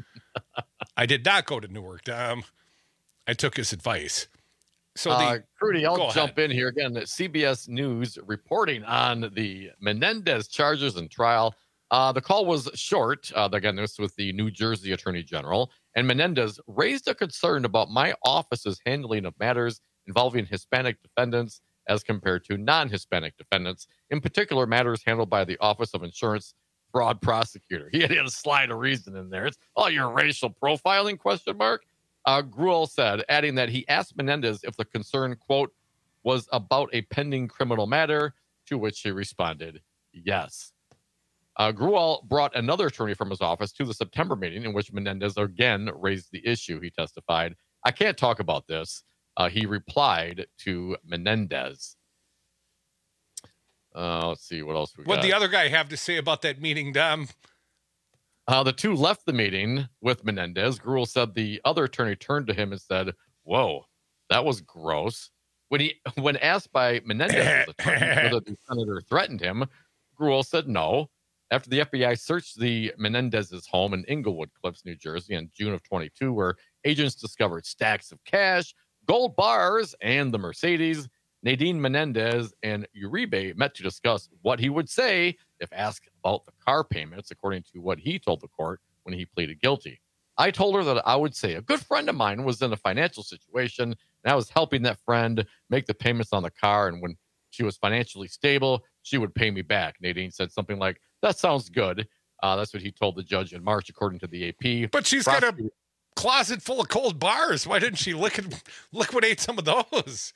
I did not go to Newark. I took his advice. So, Crudy, I'll jump in here again. CBS News reporting on the Menendez charges and trial. The call was short. Again, this was the New Jersey Attorney General. And Menendez raised a concern about my office's handling of matters involving Hispanic defendants as compared to non-Hispanic defendants, in particular matters handled by the Office of Insurance Fraud Prosecutor. He had a slide of reason in there. It's, your racial profiling, ? Gruel said, adding that he asked Menendez if the concern, quote, was about a pending criminal matter, to which he responded, yes. Gruel brought another attorney from his office to the September meeting in which Menendez again raised the issue. He testified, I can't talk about this. He replied to Menendez. Let's see what else we got. What'd the other guy have to say about that meeting, Dom? The two left the meeting with Menendez. Gruel said the other attorney turned to him and said, whoa, that was gross. When asked by Menendez's attorney whether the senator threatened him, Gruel said no. After the FBI searched the Menendez's home in Englewood Cliffs, New Jersey in June of 22, where agents discovered stacks of cash, gold bars, and the Mercedes, Nadine Menendez and Uribe met to discuss what he would say if asked about the car payments, according to what he told the court when he pleaded guilty. I told her that I would say a good friend of mine was in a financial situation, and I was helping that friend make the payments on the car, and when she was financially stable, she would pay me back. Nadine said something like, that sounds good. That's what he told the judge in March, according to the AP. But she's got a closet full of cold bars. Why didn't she liquidate some of those?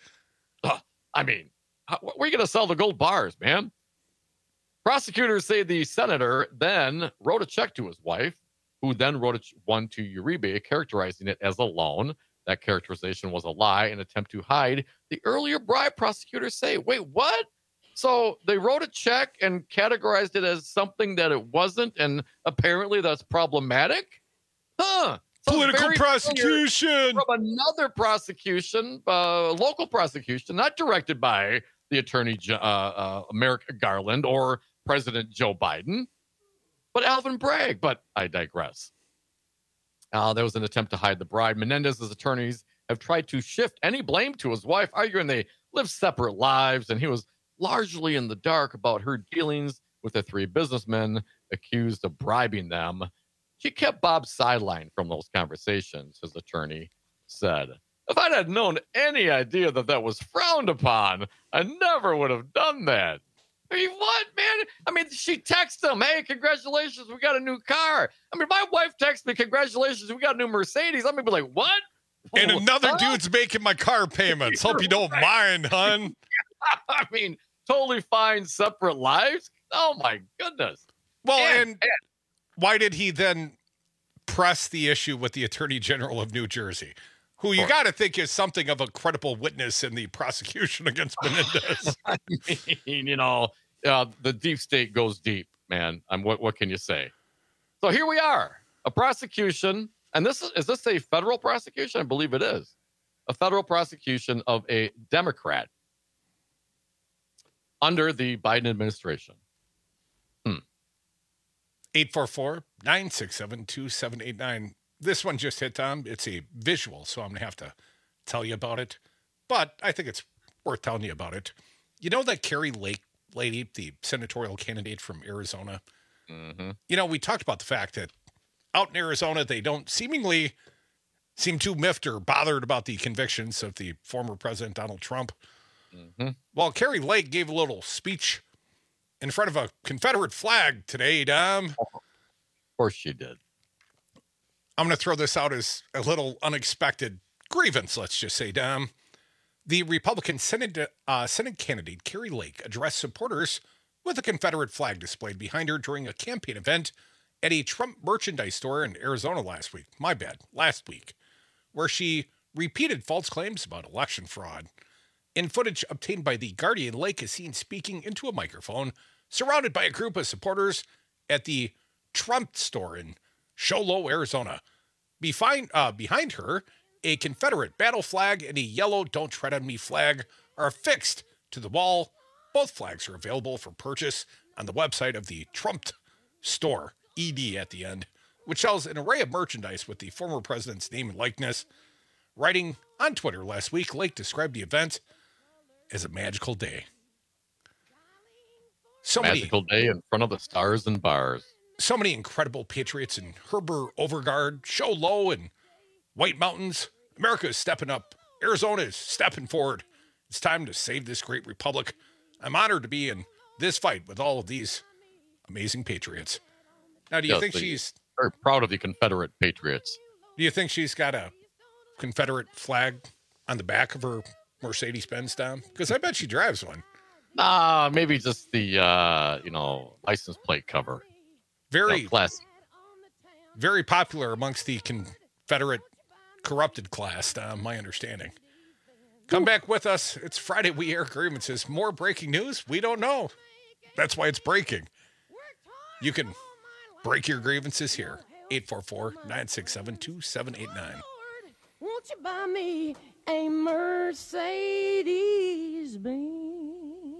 I mean, where are you going to sell the gold bars, man? Prosecutors say the senator then wrote a check to his wife, who then wrote one to Uribe, characterizing it as a loan. That characterization was a lie, an attempt to hide the earlier bribe. Prosecutors say, wait, what? So they wrote a check and categorized it as something that it wasn't, and apparently that's problematic? Political prosecution from another prosecution, local prosecution, not directed by the attorney Merrick Garland or President Joe Biden, but Alvin Bragg. But I digress. There was an attempt to hide the bribe. Menendez's attorneys have tried to shift any blame to his wife, arguing they live separate lives, and he was largely in the dark about her dealings with the three businessmen accused of bribing them. She kept Bob sidelined from those conversations, his attorney said. If I'd had known any idea that was frowned upon, I never would have done that. I mean, what, man? I mean, she texts him, hey, congratulations, we got a new car. I mean, my wife texts me, congratulations, we got a new Mercedes. I'm going to be like, what? And another dude's making my car payments. Hope you don't mind, hon. I mean, totally fine, separate lives. Oh, my goodness. Well, and why did he then press the issue with the Attorney General of New Jersey, who you got to think is something of a credible witness in the prosecution against Menendez? I mean, the deep state goes deep, man. What can you say? So here we are, a prosecution And is this a federal prosecution? I believe it is. A federal prosecution of a Democrat under the Biden administration. 844-967-2789. This one just hit, Tom. It's a visual, so I'm going to have to tell you about it. But I think it's worth telling you about it. You know that Kari Lake lady, the senatorial candidate from Arizona? Mm-hmm. You know, we talked about the fact that out in Arizona, they don't seemingly seem too miffed or bothered about the convictions of the former President Donald Trump. Mm-hmm. Well, Kari Lake gave a little speech in front of a Confederate flag today, Dom. Of course she did. I'm going to throw this out as a little unexpected grievance, let's just say, Dom. The Republican Senate candidate, Kari Lake, addressed supporters with a Confederate flag displayed behind her during a campaign event at a Trump merchandise store in Arizona last week, where she repeated false claims about election fraud. In footage obtained by The Guardian, Lake is seen speaking into a microphone, surrounded by a group of supporters at the Trump store in Show Low, Arizona. Behind her, a Confederate battle flag and a yellow Don't Tread on Me flag are affixed to the wall. Both flags are available for purchase on the website of the Trump store, ED at the end, which sells an array of merchandise with the former president's name and likeness. Writing on Twitter last week, Lake described the event as a magical day. Magical day in front of the stars and bars. So many incredible patriots in Herbert, Overgard, Show Low, and White Mountains. America is stepping up. Arizona is stepping forward. It's time to save this great republic. I'm honored to be in this fight with all of these amazing patriots. Now, do you think she's very proud of the Confederate patriots? Do you think she's got a Confederate flag on the back of her Mercedes-Benz, Dom? Because I bet she drives one. Nah, maybe just the license plate cover. Very classic. Very popular amongst the Confederate corrupted class, Dom, my understanding. Come back with us. It's Friday. We air grievances. More breaking news? We don't know. That's why it's breaking. You can break your grievances here. 844-967-2789. Won't you buy me a Mercedes-Benz?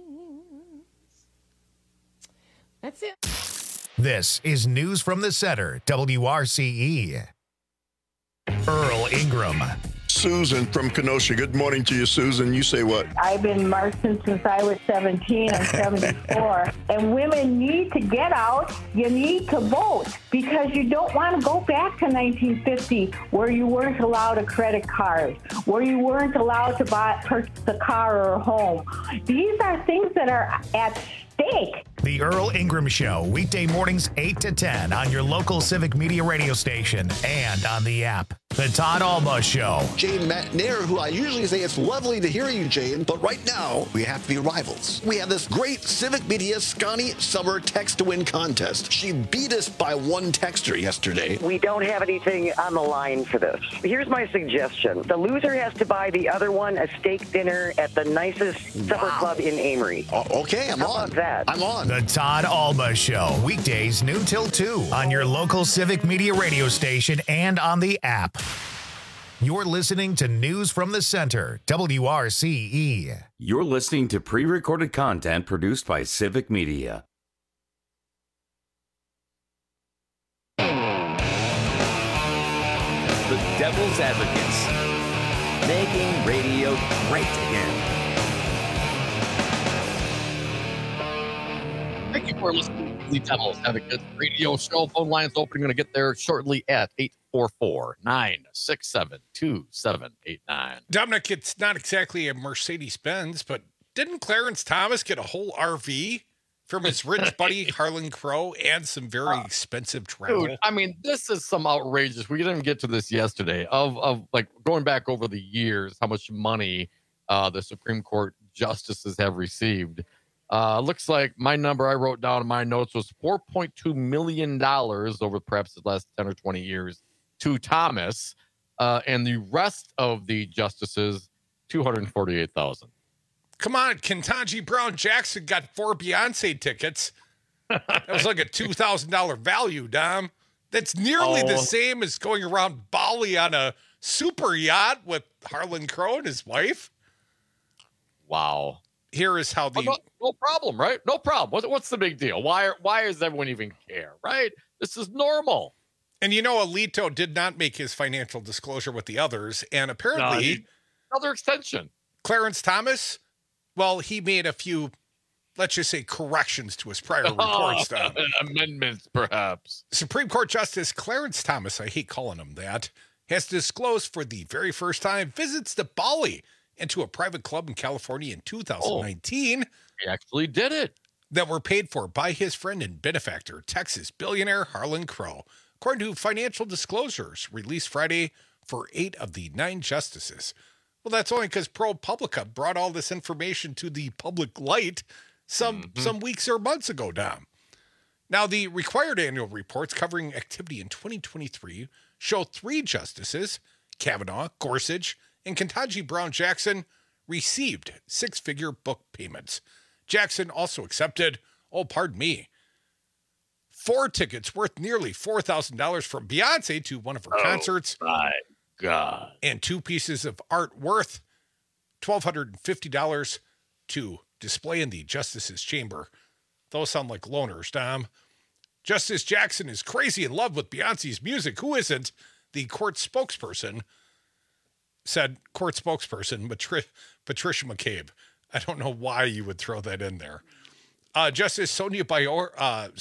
That's it. This is News from the Center, WRCE. Earl Ingram. Susan from Kenosha. Good morning to you, Susan. You say what? I've been marching since I was 17. I'm 74. And women need to get out. You need to vote because you don't want to go back to 1950 where you weren't allowed a credit card, where you weren't allowed to purchase a car or a home. These are things that are at stake. The Earl Ingram Show, weekday mornings 8 to 10 on your local Civic Media radio station and on the app. The Todd Alba Show. Jane McNair, who I usually say it's lovely to hear you, Jane, but right now we have to be rivals. We have this great Civic Media Scotty Summer Text to Win contest. She beat us by one texter yesterday. We don't have anything on the line for this. Here's my suggestion. The loser has to buy the other one a steak dinner at the nicest supper club in Amory. Okay, I'm on. How about that? I'm on. The Todd Alba Show, weekdays noon till 2 on your local Civic Media radio station and on the app. You're listening to News from the Center, WRCE. You're listening to pre-recorded content produced by Civic Media. The Devil's Advocates, making radio great again. Thank you for listening to the Devil's Advocates radio show. Phone lines open. Going to get there shortly at 844-967-2789. Dominic, it's not exactly a Mercedes-Benz, but didn't Clarence Thomas get a whole RV from his rich buddy Harlan Crow and some very expensive travel? Dude, I mean, this is some outrageous. We didn't get to this yesterday of like going back over the years, how much money the Supreme Court justices have received. Looks like my number I wrote down in my notes was $4.2 million over perhaps the last 10 or 20 years to Thomas, and the rest of the justices, $248,000. Come on, Ketanji Brown Jackson got 4 Beyonce tickets. That was like a $2,000 value, Dom. That's nearly the Oh. same as going around Bali on a super yacht with Harlan Crow and his wife. Wow. Here is how the No problem, right? No problem. What's the big deal? Why does everyone even care, right? This is normal. And Alito did not make his financial disclosure with the others, and apparently another extension. Clarence Thomas, well, he made a few, let's just say, corrections to his prior reports. Tom. Amendments, perhaps. Supreme Court Justice Clarence Thomas, I hate calling him that, has disclosed for the very first time visits to Bali and to a private club in California in 2019. He actually did it. That were paid for by his friend and benefactor, Texas billionaire Harlan Crow, according to financial disclosures released Friday for 8 of the 9 justices. Well, that's only because ProPublica brought all this information to the public light some weeks or months ago, Dom. Now, the required annual reports covering activity in 2023 show 3 justices, Kavanaugh, Gorsuch, and Ketanji Brown Jackson, received 6-figure book payments. Jackson also accepted, 4 tickets worth nearly $4,000 from Beyonce to one of her concerts. My God. And 2 pieces of art worth $1,250 to display in the Justice's chamber. Those sound like loners, Dom. Justice Jackson is crazy in love with Beyonce's music. Who isn't? The court spokesperson said, Patricia McCabe. I don't know why you would throw that in there. Justice Sonia Bayor,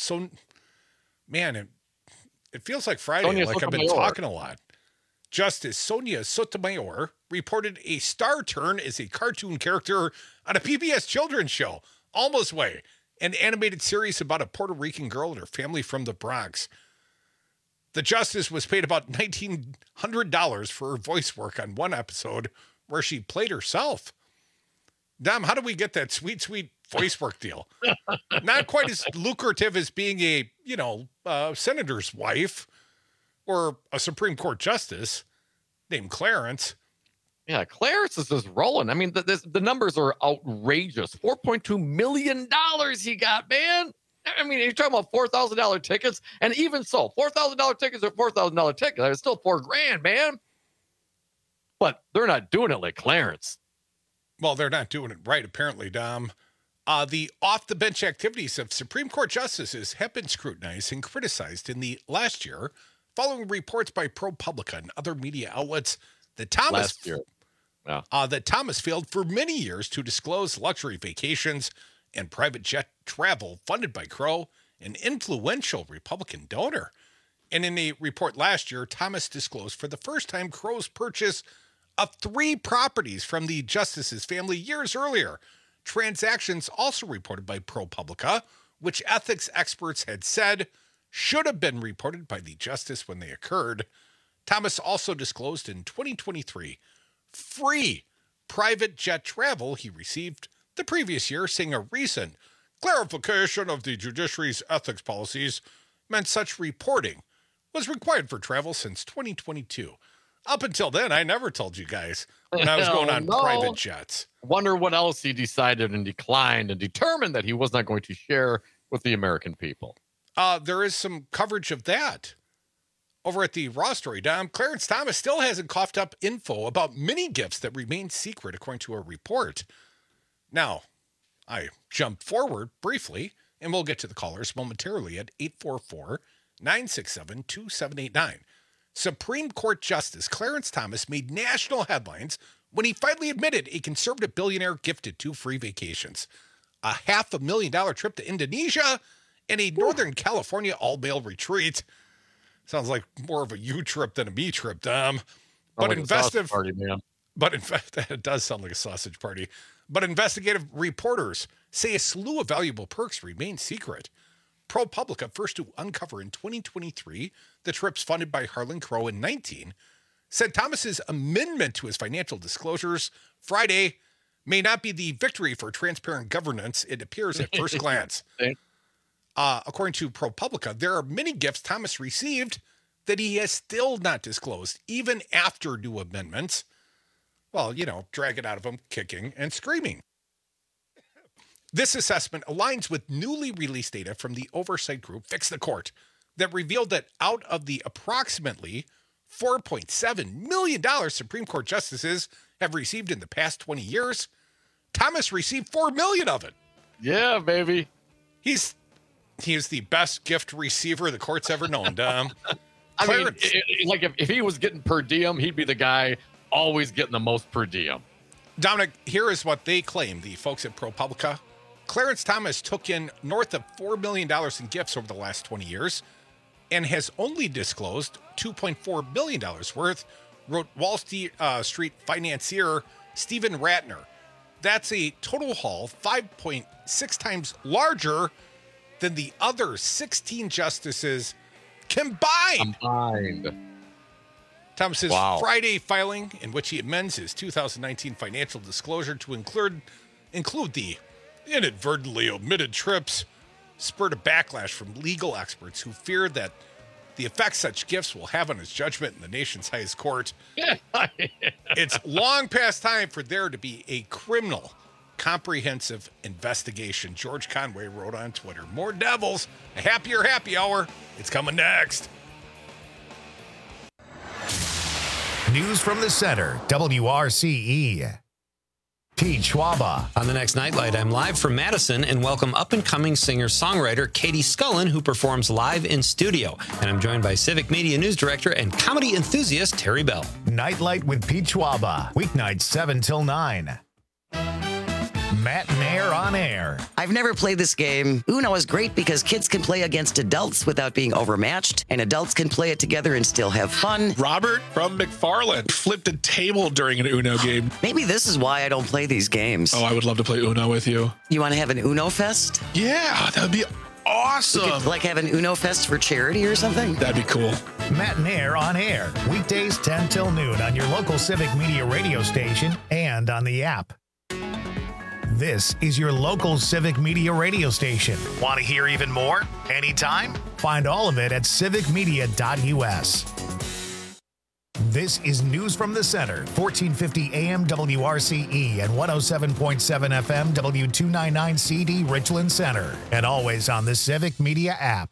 it feels like Friday, Sonia like I've been Sotomayor. talking a lot. Justice Sonia Sotomayor reported a star turn as a cartoon character on a PBS children's show, Almost Way, an animated series about a Puerto Rican girl and her family from the Bronx. The justice was paid about $1,900 for her voice work on one episode where she played herself. Dom, how do we get that sweet, sweet voice work deal? Not quite as lucrative as being a, senator's wife or a Supreme Court justice named Clarence. Yeah, Clarence is just rolling. I mean, the numbers are outrageous. $4.2 million he got, man. I mean, you're talking about $4,000 tickets, and even so, $4,000 tickets are $4,000 tickets. It's still $4,000, man. But they're not doing it like Clarence. Well, they're not doing it right, apparently, Dom. The off-the-bench activities of Supreme Court justices have been scrutinized and criticized in the last year, following reports by ProPublica and other media outlets that Thomas failed for many years to disclose luxury vacations and private jet travel funded by Crow, an influential Republican donor. And in a report last year, Thomas disclosed for the first time Crow's purchase of 3 properties from the justice's family years earlier. Transactions also reported by ProPublica, which ethics experts had said should have been reported by the justice when they occurred. Thomas also disclosed in 2023 free private jet travel he received the previous year, saying a recent clarification of the judiciary's ethics policies meant such reporting was required for travel since 2022. Up until then, I never told you guys when I was going on private jets. Wonder what else he decided and declined and determined that he was not going to share with the American people. There is some coverage of that over at the Raw Story, Dom. Clarence Thomas still hasn't coughed up info about many gifts that remain secret, according to a report. Now, I jumped forward briefly, and we'll get to the callers momentarily at 844-967-2789. Supreme Court Justice Clarence Thomas made national headlines when he finally admitted a conservative billionaire gifted 2 free vacations, a $500,000 trip to Indonesia, and a Northern California all-male retreat. Sounds like more of a you trip than a me trip, Dom. But like investigative party, man. But in fact, it does sound like a sausage party. But investigative reporters say a slew of valuable perks remain secret. ProPublica, first to uncover in 2023 the trips funded by Harlan Crow in 19, said Thomas's amendment to his financial disclosures Friday may not be the victory for transparent governance it appears at first glance. According to ProPublica, there are many gifts Thomas received that he has still not disclosed, even after new amendments. Well, drag it out of him, kicking and screaming. This assessment aligns with newly released data from the oversight group Fix the Court, that revealed that out of the approximately $4.7 million Supreme Court justices have received in the past 20 years, Thomas received $4 million of it. Yeah, baby. He is the best gift receiver the court's ever known, Dom. I mean, like if he was getting per diem, he'd be the guy always getting the most per diem. Dominic, here is what they claim, the folks at ProPublica. Clarence Thomas took in north of $4 million in gifts over the last 20 years and has only disclosed $2.4 billion worth, wrote Wall Street financier Stephen Ratner. That's a total haul 5.6 times larger than the other 16 justices combined. Thomas's Friday filing, in which he amends his 2019 financial disclosure to include the inadvertently omitted trips, spurred a backlash from legal experts who fear that the effect such gifts will have on his judgment in the nation's highest court. It's long past time for there to be a criminal comprehensive investigation. George Conway wrote on Twitter, more devils, a happier happy hour. It's coming next. News from the center, WRCE. Pete Schwaba. On the next Nightlight, I'm live from Madison and welcome up-and-coming singer-songwriter Katie Scullen, who performs live in studio. And I'm joined by Civic Media News Director and comedy enthusiast Terry Bell. Nightlight with Pete Schwaba. Weeknights 7 till 9. Matt Mayer on air. I've never played this game. Uno is great because kids can play against adults without being overmatched, and adults can play it together and still have fun. Robert from McFarland flipped a table during an Uno game. Maybe this is why I don't play these games. Oh, I would love to play Uno with you. You want to have an Uno Fest? Yeah, that would be awesome. We could, like, have an Uno Fest for charity or something? That'd be cool. Matt Mayer on air. Weekdays 10 till noon on your local Civic Media radio station and on the app. This is your local Civic Media radio station. Want to hear even more? Anytime? Find all of it at civicmedia.us. This is News from the Center, 1450 AM WRCE and 107.7 FM W299 CD Richland Center. And always on the Civic Media app.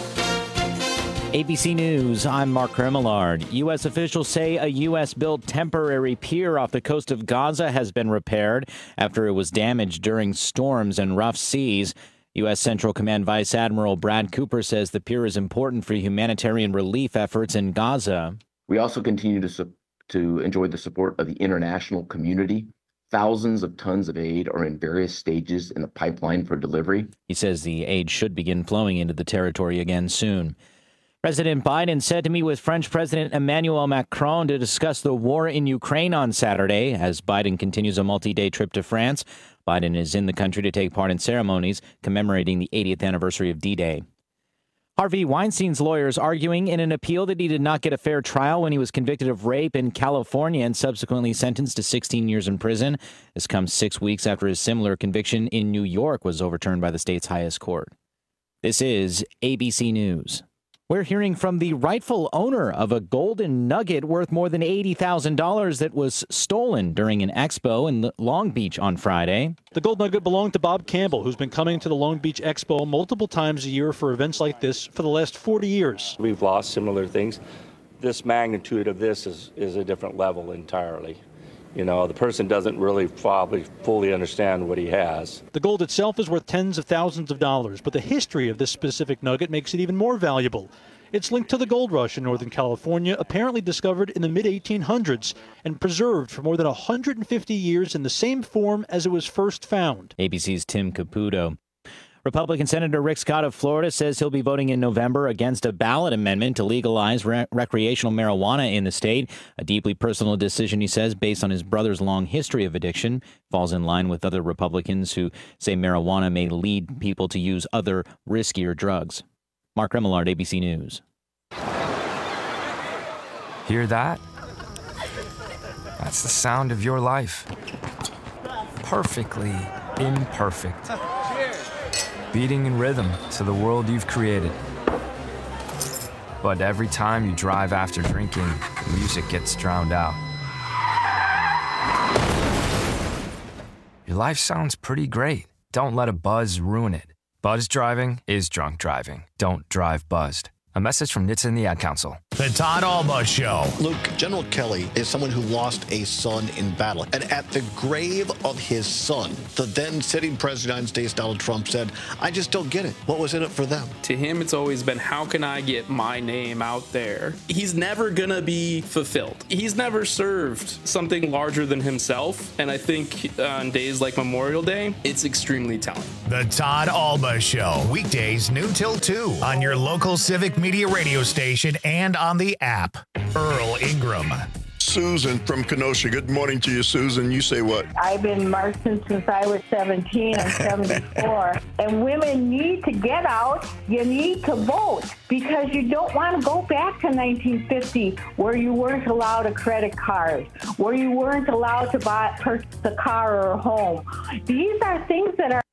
ABC News, I'm Mark Remillard. U.S. officials say a U.S.-built temporary pier off the coast of Gaza has been repaired after it was damaged during storms and rough seas. U.S. Central Command Vice Admiral Brad Cooper says the pier is important for humanitarian relief efforts in Gaza. We also continue to enjoy the support of the international community. Thousands of tons of aid are in various stages in the pipeline for delivery. He says the aid should begin flowing into the territory again soon. President Biden said to meet with French President Emmanuel Macron to discuss the war in Ukraine on Saturday. As Biden continues a multi-day trip to France, Biden is in the country to take part in ceremonies commemorating the 80th anniversary of D-Day. Harvey Weinstein's lawyers arguing in an appeal that he did not get a fair trial when he was convicted of rape in California and subsequently sentenced to 16 years in prison. This comes 6 weeks after his similar conviction in New York was overturned by the state's highest court. This is ABC News. We're hearing from the rightful owner of a golden nugget worth more than $80,000 that was stolen during an expo in Long Beach on Friday. The gold nugget belonged to Bob Campbell, who's been coming to the Long Beach Expo multiple times a year for events like this for the last 40 years. We've lost similar things. This magnitude of this is a different level entirely. You know, the person doesn't really probably fully understand what he has. The gold itself is worth tens of thousands of dollars, but the history of this specific nugget makes it even more valuable. It's linked to the gold rush in Northern California, apparently discovered in the mid-1800s and preserved for more than 150 years in the same form as it was first found. ABC's Tim Caputo. Republican Senator Rick Scott of Florida says he'll be voting in November against a ballot amendment to legalize recreational marijuana in the state. A deeply personal decision, he says, based on his brother's long history of addiction. Falls in line with other Republicans who say marijuana may lead people to use other riskier drugs. Mark Remillard, ABC News. Hear that? That's the sound of your life. Perfectly imperfect. Beating in rhythm to the world you've created. But every time you drive after drinking, music gets drowned out. Your life sounds pretty great. Don't let a buzz ruin it. Buzz driving is drunk driving. Don't drive buzzed. A message from NHTSA and the Ad Council. The Todd Alba Show. Luke, General Kelly is someone who lost a son in battle. And at the grave of his son, the then sitting president of the United States, Donald Trump, said, I just don't get it. What was in it for them? To him, it's always been, how can I get my name out there? He's never going to be fulfilled. He's never served something larger than himself. And I think on days like Memorial Day, it's extremely telling. The Todd Alba Show. Weekdays noon till 2 on your local Civic Media radio station and on the app. Earl Ingram. Susan from Kenosha. Good morning to you, Susan. You say what? I've been marching since I was 17. I'm 74. And women need to get out. You need to vote because you don't want to go back to 1950 where you weren't allowed a credit card, where you weren't allowed to purchase a car or a home. These are things that are